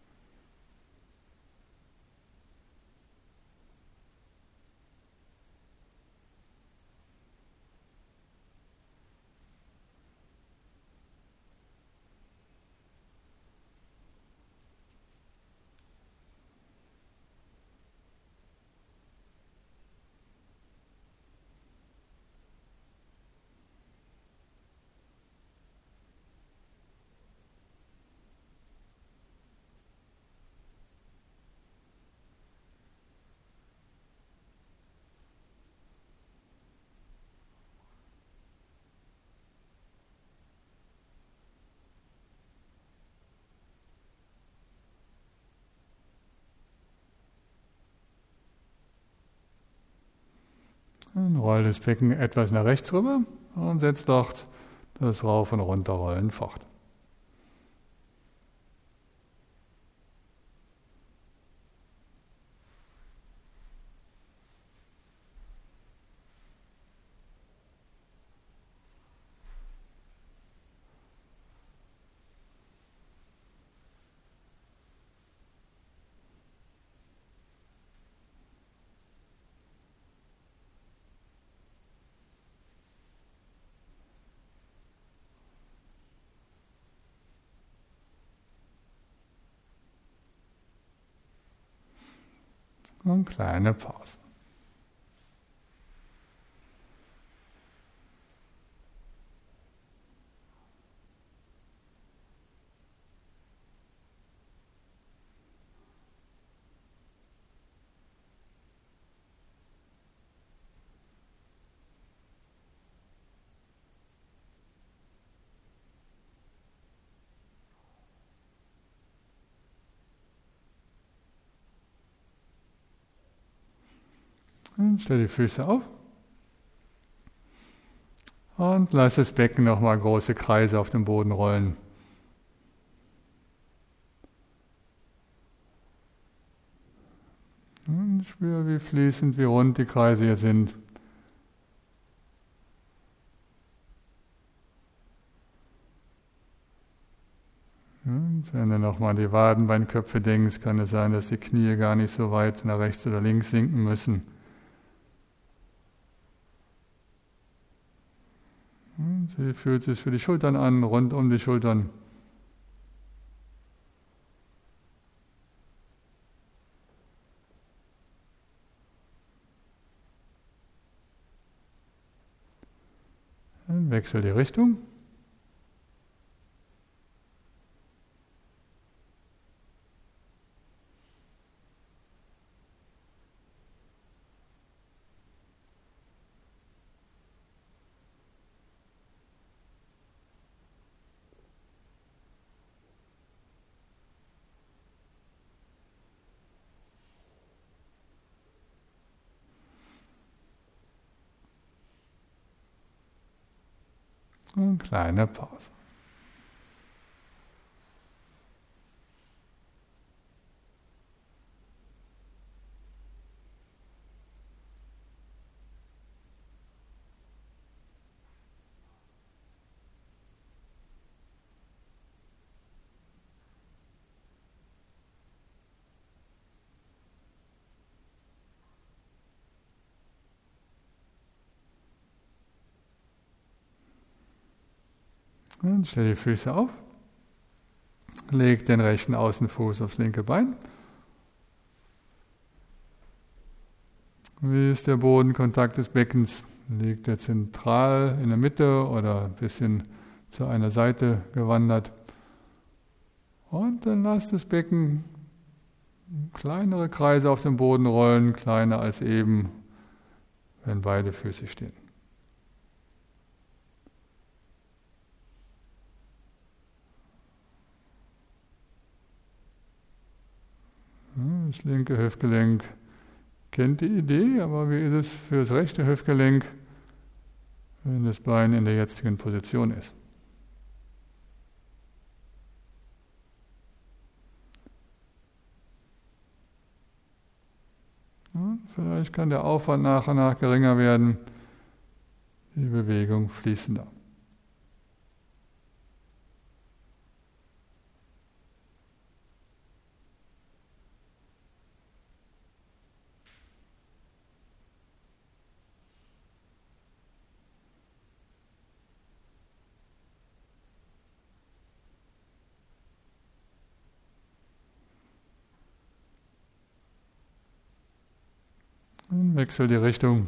Dann roll das Becken etwas nach rechts rüber und setzt dort das Rauf- und Runterrollen fort. Und kleine Pause. Und stell die Füße auf und lass das Becken nochmal große Kreise auf dem Boden rollen. Und spür, wie fließend, wie rund die Kreise hier sind. Und wenn du nochmal an die Wadenbeinköpfe denkst, kann es sein, dass die Knie gar nicht so weit nach rechts oder links sinken müssen. Wie fühlt es sich für die Schultern an, rund um die Schultern? Dann wechsel die Richtung. Und kleine Pause. Und stell die Füße auf. Leg den rechten Außenfuß aufs linke Bein. Wie ist der Bodenkontakt des Beckens? Liegt er zentral in der Mitte oder ein bisschen zu einer Seite gewandert? Und dann lass das Becken kleinere Kreise auf dem Boden rollen, kleiner als eben, wenn beide Füße stehen. Das linke Hüftgelenk kennt die Idee, aber wie ist es für das rechte Hüftgelenk, wenn das Bein in der jetzigen Position ist? Ja, vielleicht kann der Aufwand nach und nach geringer werden, die Bewegung fließender. Und wechsel die Richtung.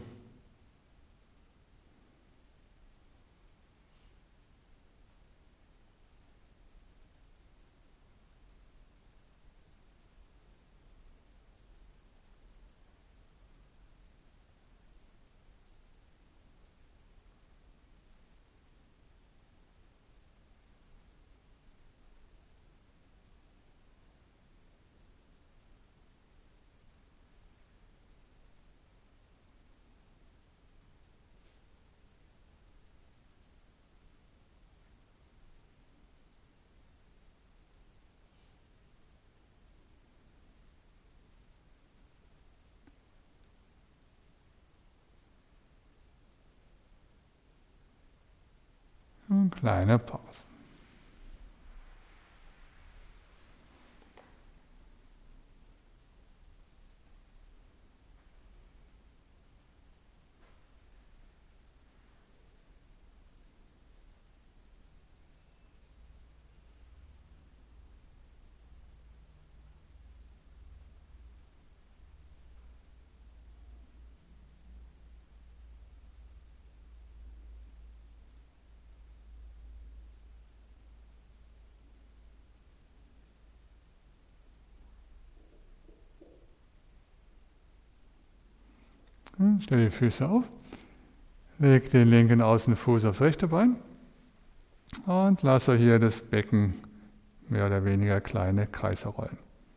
Und kleine Pause. Stell die Füße auf. Leg den linken Außenfuß aufs rechte Bein. Und lasse hier das Becken mehr oder weniger kleine Kreise rollen.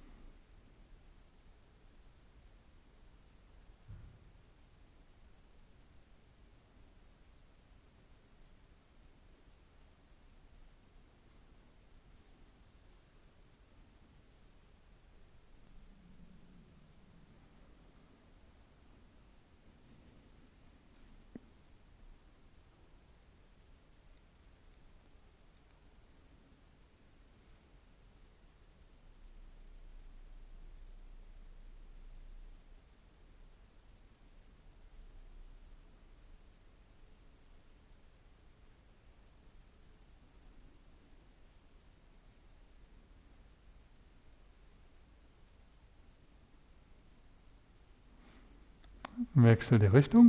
Wechsel die Richtung.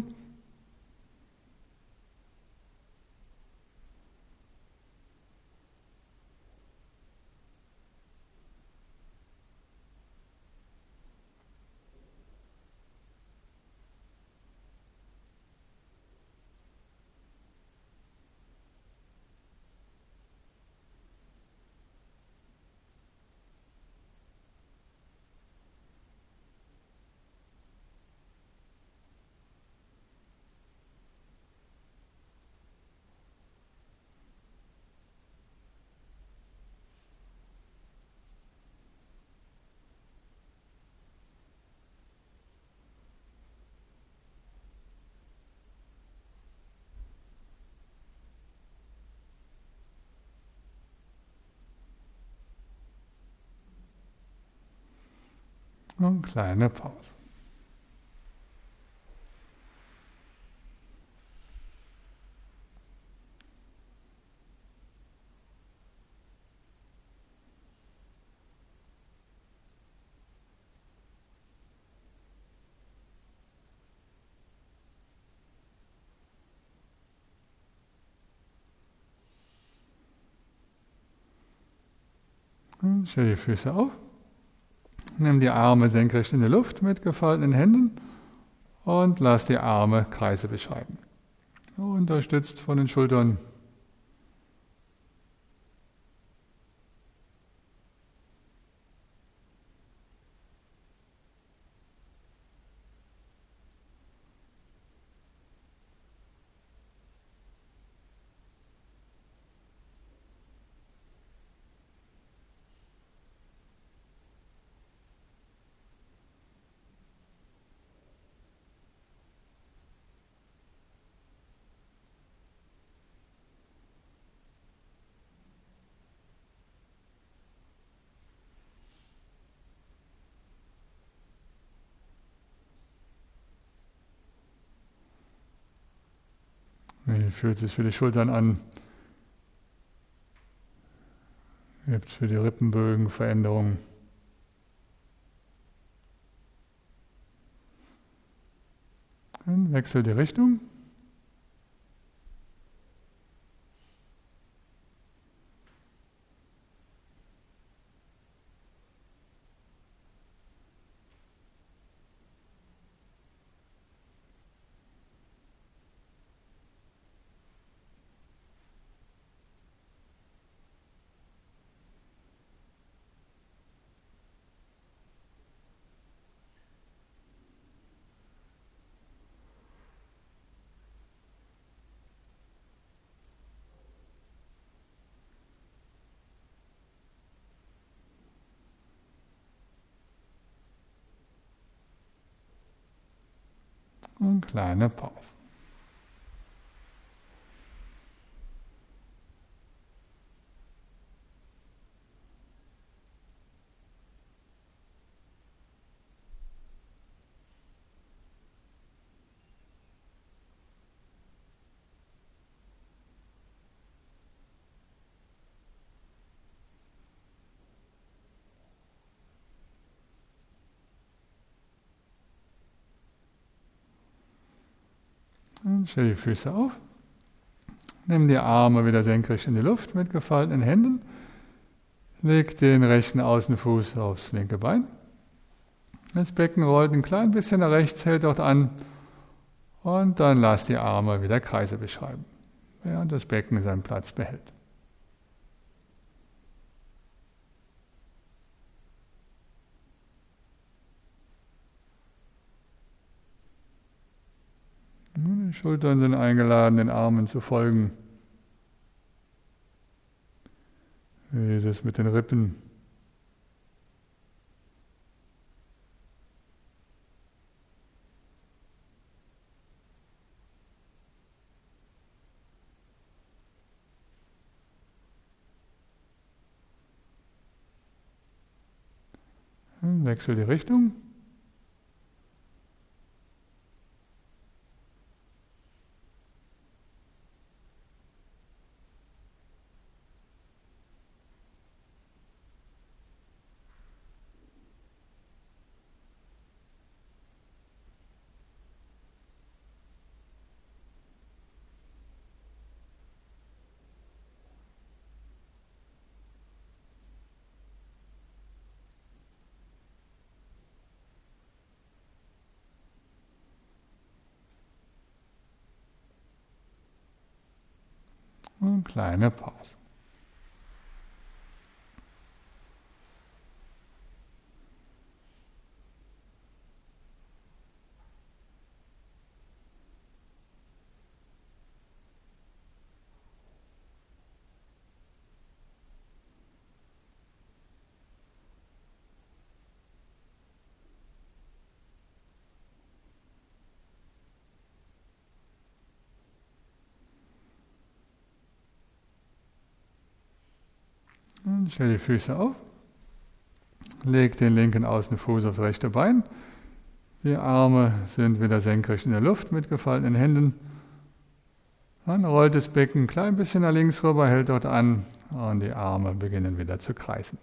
Und kleine Pause. Und stell die Füße auf. Nimm die Arme senkrecht in die Luft mit gefalteten Händen und lass die Arme Kreise beschreiben. Unterstützt von den Schultern. Wie fühlt es sich für die Schultern an? Gibt es für die Rippenbögen Veränderungen? Dann wechsel die Richtung. Und kleine Pause. Und stell die Füße auf. Nimm die Arme wieder senkrecht in die Luft mit gefalteten Händen. Leg den rechten Außenfuß aufs linke Bein. Das Becken rollt ein klein bisschen nach rechts, hält dort an Und dann lass die Arme wieder Kreise beschreiben, während das Becken seinen Platz behält. Die Schultern sind eingeladen, den Armen zu folgen. Wie ist es mit den Rippen? Wechsel die Richtung. Und kleine Pause. Und stell die Füße auf. Leg den linken Außenfuß aufs rechte Bein. Die Arme sind wieder senkrecht in der Luft mit gefalteten Händen. Dann rollt das Becken ein klein bisschen nach links rüber, hält dort an und die Arme beginnen wieder zu kreisen.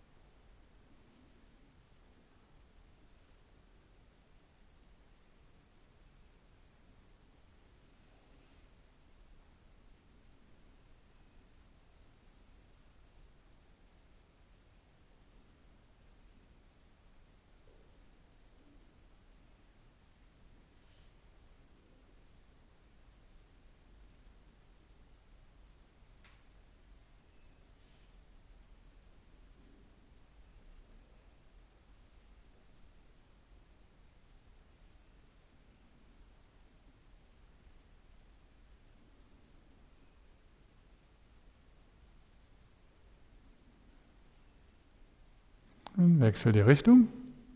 Und wechsel die Richtung.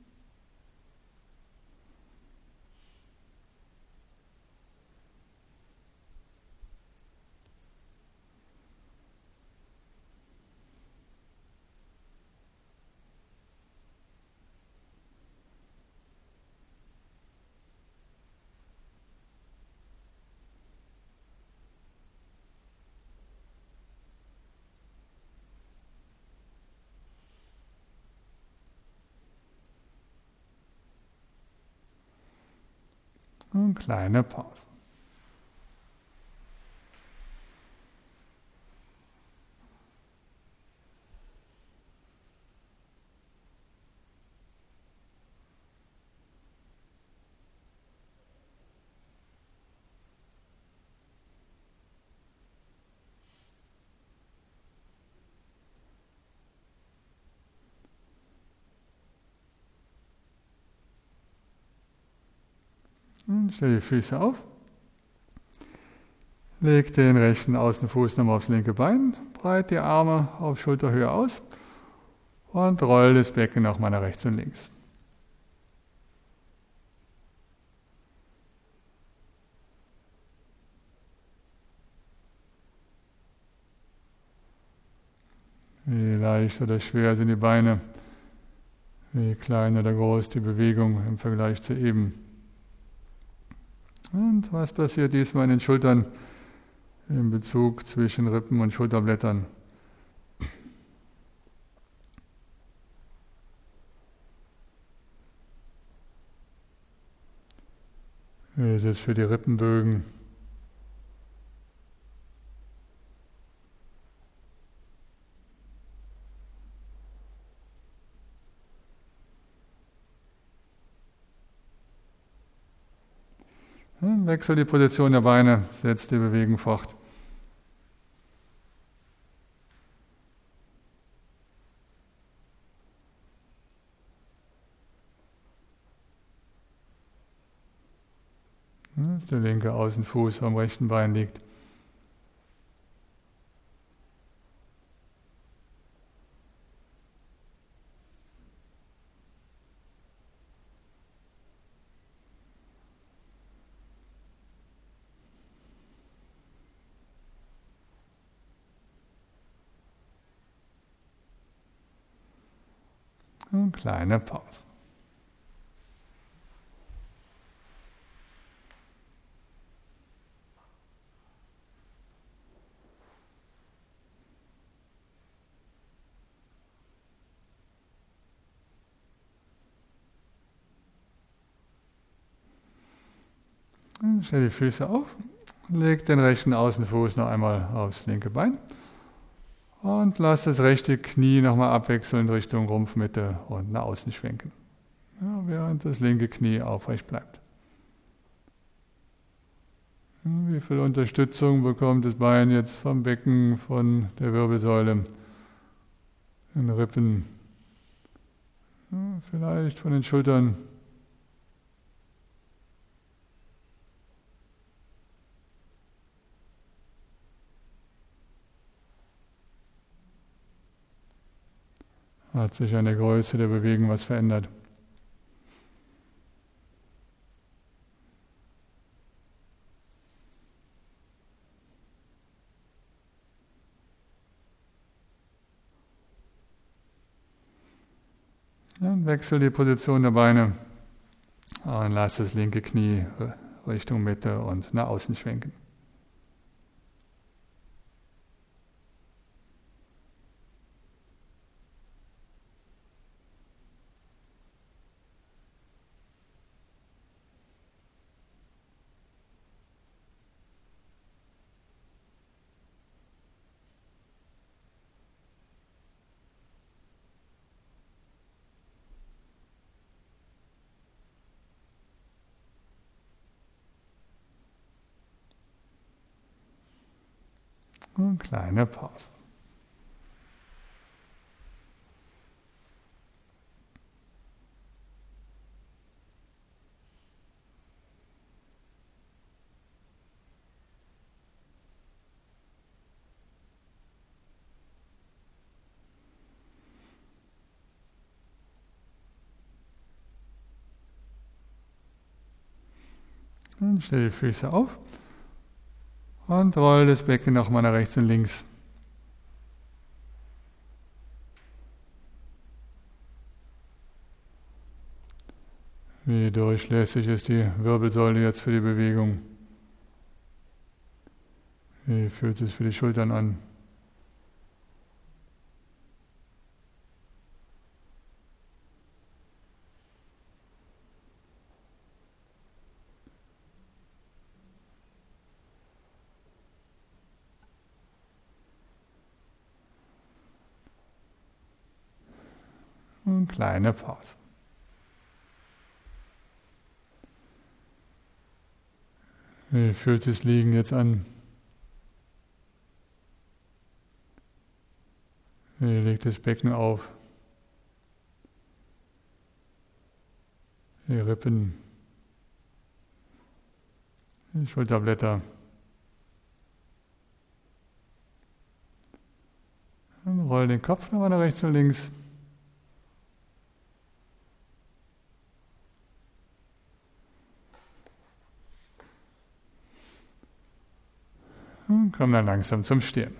Und kleine Pause. Und stell die Füße auf. Leg den rechten Außenfuß nochmal aufs linke Bein, breit die Arme auf Schulterhöhe aus und roll das Becken nochmal nach rechts und links. Wie leicht oder schwer sind die Beine, wie klein oder groß die Bewegung im Vergleich zu eben. Und was passiert diesmal in den Schultern im Bezug zwischen Rippen und Schulterblättern? Wie ist es für die Rippenbögen? Wechsel die Position der Beine, setz die Bewegung fort. Der linke Außenfuß am rechten Bein liegt. Eine kleine Pause. Stell die Füße auf, leg den rechten Außenfuß noch einmal aufs linke Bein und lass das rechte Knie nochmal abwechselnd Richtung Rumpfmitte und nach außen schwenken, ja, während das linke Knie aufrecht bleibt. Wie viel Unterstützung bekommt das Bein jetzt vom Becken, von der Wirbelsäule, den Rippen, ja, vielleicht von den Schultern? Hat sich an der Größe der Bewegung was verändert? Dann wechsel die Position der Beine und lass das linke Knie Richtung Mitte und nach außen schwenken. Eine kleine Pause. Dann stell die Füße auf und roll das Becken nochmal nach rechts und links. Wie durchlässig ist die Wirbelsäule jetzt für die Bewegung? Wie fühlt es für die Schultern an? Und kleine Pause. Wie fühlt das Liegen jetzt an? Wie legt das Becken auf? Die Rippen, die Schulterblätter. Dann roll den Kopf nochmal nach rechts und links. Und komm dann langsam zum Stehen.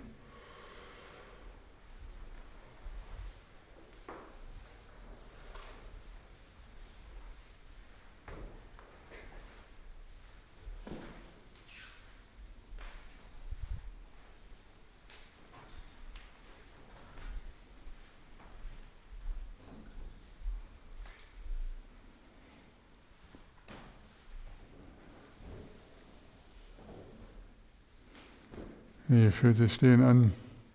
Wie fühlt sich Stehen an?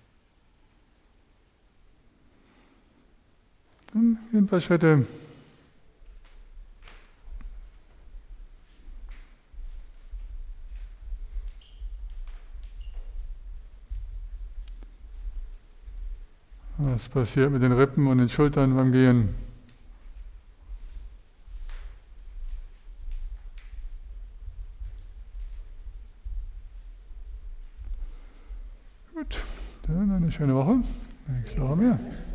Dann gehen ein paar Schritte. Was passiert mit den Rippen und den Schultern beim Gehen? Gut, dann eine schöne Woche. Nächste Woche mehr.